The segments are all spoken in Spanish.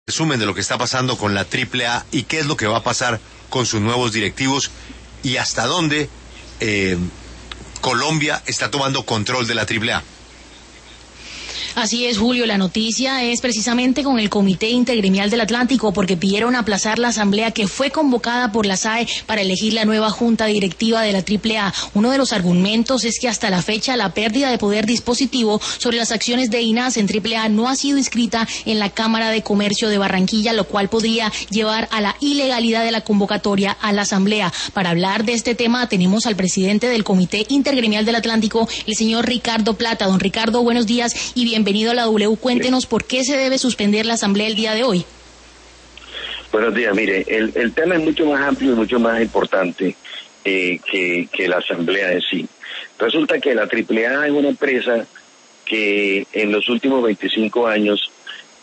Resumen de lo que está pasando con la AAA y qué es lo que va a pasar con sus nuevos directivos y hasta dónde Colombia está tomando control de la AAA. Así es, Julio, la noticia es precisamente con el Comité Intergremial del Atlántico, porque pidieron aplazar la asamblea que fue convocada por la SAE para elegir la nueva junta directiva de la AAA. Uno de los argumentos es que hasta la fecha la pérdida de poder dispositivo sobre las acciones de INAS en AAA no ha sido inscrita en la Cámara de Comercio de Barranquilla, lo cual podría llevar a la ilegalidad de la convocatoria a la asamblea. Para hablar de este tema tenemos al presidente del Comité Intergremial del Atlántico, el señor Ricardo Plata. Don Ricardo, buenos días y bienvenido a la W. Cuéntenos por qué se debe suspender la asamblea el día de hoy. Buenos días, mire, el tema es mucho más amplio y mucho más importante que la asamblea en sí. Resulta que la AAA es una empresa que en los últimos 25 años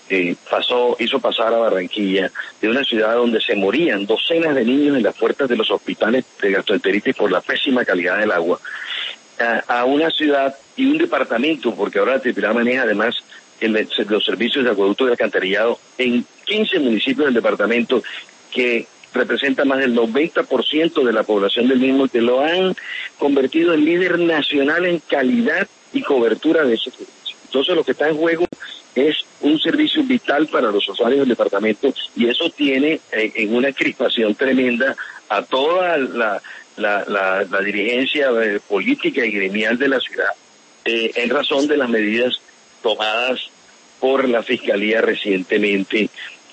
hizo pasar a Barranquilla de una ciudad donde se morían docenas de niños en las puertas de los hospitales de gastroenteritis por la pésima calidad del agua, a una ciudad y un departamento, porque ahora la AAA maneja además los servicios de acueducto y alcantarillado en 15 municipios del departamento, que representa más del 90% de la población del mismo, que lo han convertido en líder nacional en calidad y cobertura de ese servicio. Entonces lo que está en juego es un servicio vital para los usuarios del departamento, y eso tiene en una crispación tremenda a toda la dirigencia política y gremial de la ciudad, en razón de las medidas tomadas por la Fiscalía recientemente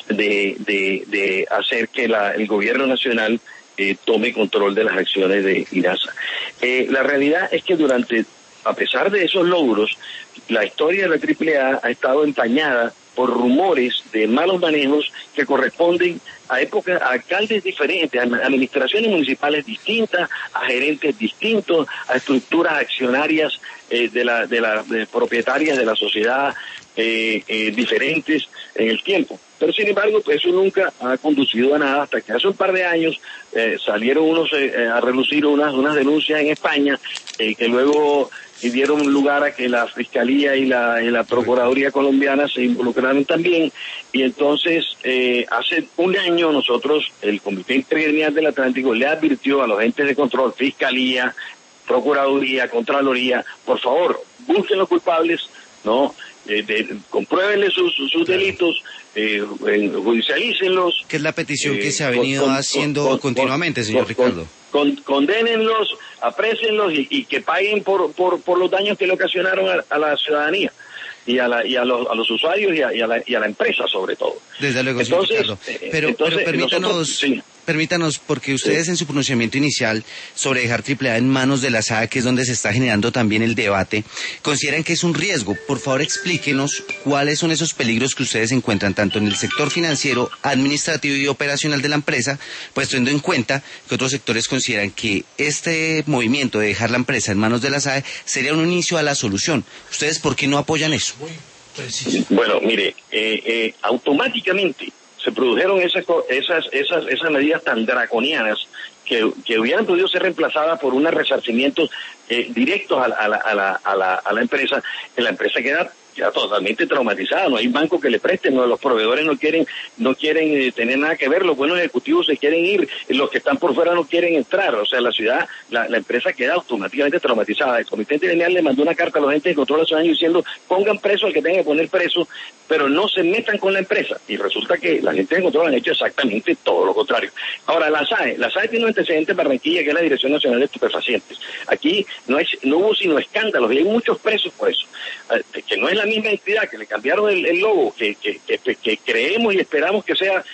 de hacer que el gobierno nacional tome control de las acciones de INASA. La realidad es que a pesar de esos logros, la historia de la AAA ha estado empañada por rumores de malos manejos que corresponden a alcaldes diferentes, a administraciones municipales distintas, a gerentes distintos, a estructuras accionarias de propietarias de la sociedad diferentes en el tiempo. Pero sin embargo, pues eso nunca ha conducido a nada, hasta que hace un par de años salieron a relucir unas denuncias en España que luego dieron lugar a que la Fiscalía y la Procuraduría colombiana se involucraron también, y entonces hace un año nosotros, el Comité Intergremial del Atlántico, le advirtió a los entes de control, Fiscalía, Procuraduría, Contraloría, por favor, busquen los culpables, ¿no? Compruébenle sus delitos, judicialícenlos. ¿Qué es la petición que se ha venido haciendo continuamente, señor Ricardo? Condénenlos, aprécienlos y que paguen por los daños que le ocasionaron a la ciudadanía y a los usuarios y a la empresa, sobre todo. Desde luego, entonces, señor Ricardo. Pero permítanos, porque ustedes en su pronunciamiento inicial sobre dejar AAA en manos de la SAE, que es donde se está generando también el debate, consideran que es un riesgo. Por favor, explíquenos cuáles son esos peligros que ustedes encuentran tanto en el sector financiero, administrativo y operacional de la empresa, pues teniendo en cuenta que otros sectores consideran que este movimiento de dejar la empresa en manos de la SAE sería un inicio a la solución. ¿Ustedes por qué no apoyan eso? Bueno, mire, automáticamente se produjeron esas medidas tan draconianas que hubieran podido ser reemplazadas por unos resarcimientos directos a la empresa, que la empresa queda totalmente traumatizada. No hay banco que le presten, los proveedores no quieren tener nada que ver, los buenos ejecutivos se quieren ir, los que están por fuera no quieren entrar. O sea, la empresa queda automáticamente traumatizada. El Comité Intergremial le mandó una carta a los entes de control hace un año diciendo: pongan preso al que tenga que poner preso, pero no se metan con la empresa. Y resulta que la gente de control han hecho exactamente todo lo contrario. Ahora, la SAE tiene un antecedente en Barranquilla, que es la Dirección Nacional de Estupefacientes. Aquí no hubo sino escándalos, y hay muchos presos por eso, que no es la misma entidad, que le cambiaron el logo, que creemos y esperamos que sea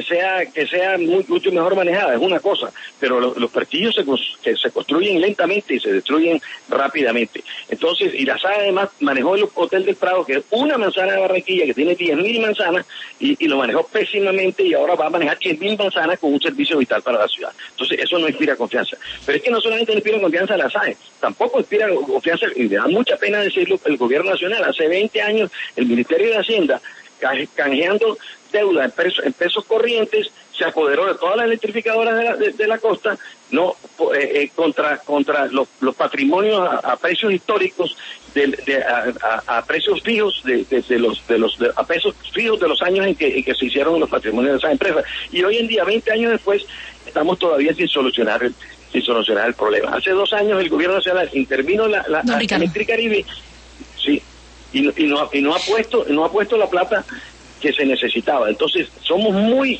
mucho mejor manejada, es una cosa, pero los prestigos se construyen lentamente y se destruyen rápidamente. Entonces, y la SAE además manejó el Hotel del Prado, que es una manzana de Barranquilla que tiene 10.000 manzanas, y lo manejó pésimamente, y ahora va a manejar 10.000 manzanas con un servicio vital para la ciudad. Entonces, eso no inspira confianza. Pero es que no solamente le inspira confianza a la SAE, tampoco inspira confianza, y me da mucha pena decirlo, el gobierno nacional. Hace 20 años el Ministerio de Hacienda, canjeando deuda en pesos corrientes, se apoderó de todas las electrificadoras de la costa, no contra los patrimonios a precios históricos, a precios fijos a precios fijos de los años en que se hicieron los patrimonios de esas empresas. Y hoy en día, 20 años después, estamos todavía sin solucionar el problema. Hace 2 años el gobierno nacional intervino la Electricaribe, sí, y no ha puesto la plata que se necesitaba. Entonces somos muy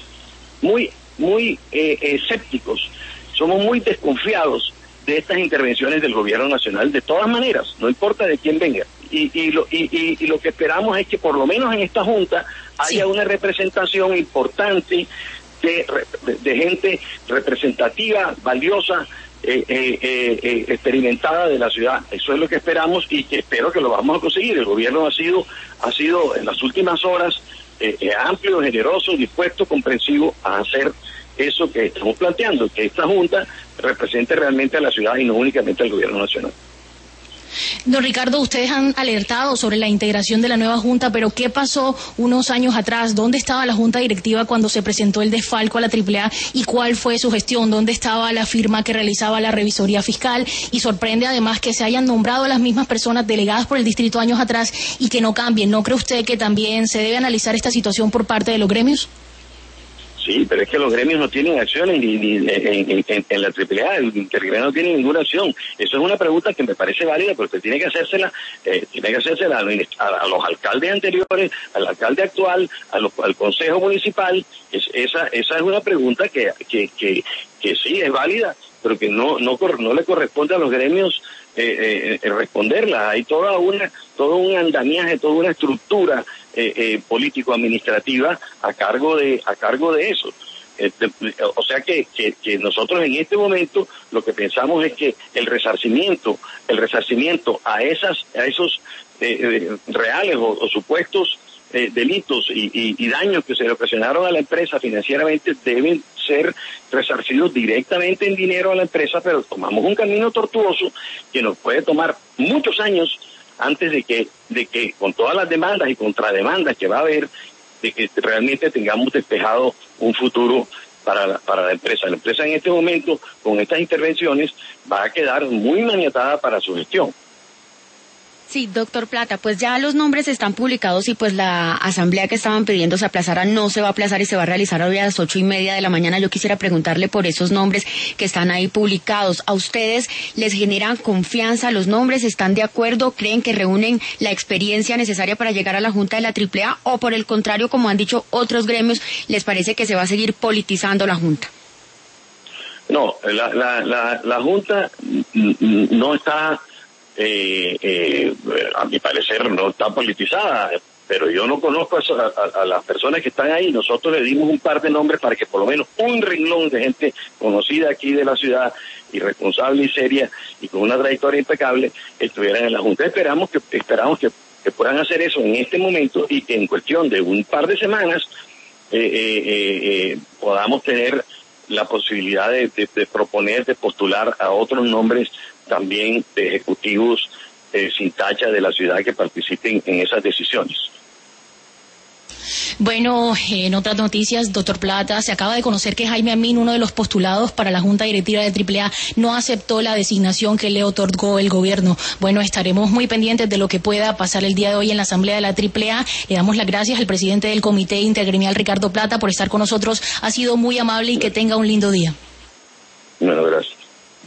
escépticos, somos muy desconfiados de estas intervenciones del gobierno nacional, de todas maneras, no importa de quién venga. Y lo que esperamos es que por lo menos en esta junta haya una representación importante de gente representativa, valiosa, experimentada de la ciudad. Eso es lo que esperamos y que espero que lo vamos a conseguir. El gobierno ha sido en las últimas horas amplio, generoso, dispuesto, comprensivo a hacer eso que estamos planteando, que esta junta represente realmente a la ciudad y no únicamente al gobierno nacional. Don Ricardo, ustedes han alertado sobre la integración de la nueva junta, pero ¿qué pasó unos años atrás? ¿Dónde estaba la junta directiva cuando se presentó el desfalco a la AAA y cuál fue su gestión? ¿Dónde estaba la firma que realizaba la revisoría fiscal? Y sorprende además que se hayan nombrado a las mismas personas delegadas por el distrito años atrás y que no cambien. ¿No cree usted que también se debe analizar esta situación por parte de los gremios? Sí, pero es que los gremios no tienen acciones ni en la AAA, el intergremio no tiene ninguna acción. Eso es una pregunta que me parece válida, porque tiene que hacérsela a los alcaldes anteriores, al alcalde actual, al consejo municipal. Esa es una pregunta que sí es válida, pero que no le corresponde a los gremios responderla. Hay todo un andamiaje, toda una estructura político-administrativa a cargo de eso. O sea que nosotros en este momento lo que pensamos es que el resarcimiento a esos reales o supuestos delitos y daños que se le ocasionaron a la empresa financieramente deben ser resarcidos directamente en dinero a la empresa, pero tomamos un camino tortuoso que nos puede tomar muchos años antes de que con todas las demandas y contrademandas que va a haber, de que realmente tengamos despejado un futuro para la empresa. La empresa en este momento, con estas intervenciones, va a quedar muy maniatada para su gestión. Sí, doctor Plata, pues ya los nombres están publicados y pues la asamblea que estaban pidiendo se aplazara no se va a aplazar y se va a realizar hoy a las 8:30 de la mañana. Yo quisiera preguntarle por esos nombres que están ahí publicados. ¿A ustedes les generan confianza los nombres? ¿Están de acuerdo? ¿Creen que reúnen la experiencia necesaria para llegar a la Junta de la AAA? ¿O por el contrario, como han dicho otros gremios, les parece que se va a seguir politizando la Junta? No, la Junta no está... a mi parecer no está politizada, pero yo no conozco a las personas que están ahí. Nosotros le dimos un par de nombres para que por lo menos un renglón de gente conocida aquí de la ciudad y responsable y seria y con una trayectoria impecable estuvieran en la Junta. Esperamos que puedan hacer eso en este momento y que en cuestión de un par de semanas podamos tener la posibilidad de proponer, de postular a otros nombres también de ejecutivos sin tacha de la ciudad que participen en esas decisiones. Bueno, en otras noticias, doctor Plata, se acaba de conocer que Jaime Amin, uno de los postulados para la Junta Directiva de AAA, no aceptó la designación que le otorgó el gobierno. Bueno, estaremos muy pendientes de lo que pueda pasar el día de hoy en la Asamblea de la AAA. Le damos las gracias al presidente del Comité Intergremial, Ricardo Plata, por estar con nosotros. Ha sido muy amable y que tenga un lindo día. Bueno, gracias.